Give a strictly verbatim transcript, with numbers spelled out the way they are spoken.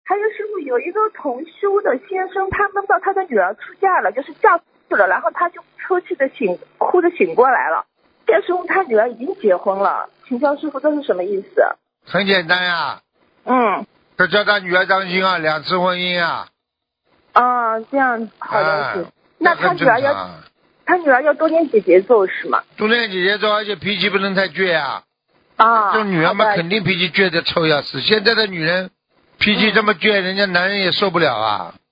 还有师傅有一个同修的先生，他梦到他的女儿出嫁了，就是嫁去了，然后他就抽泣的醒，哭的醒过来了。这时候他女儿已经结婚了，请教师傅这是什么意思？ 很简单呀， 嗯， 要叫他女儿当心啊，两次婚姻啊。 啊，这样好的是。 哎那他女儿要他女儿要多念姐姐咒是吗？ 多念姐姐咒，而且脾气不能太倔啊。 啊， 这种女儿嘛， 好的肯定脾气倔得臭要死。现在的女人脾气这么倔，人家男人也受不了啊。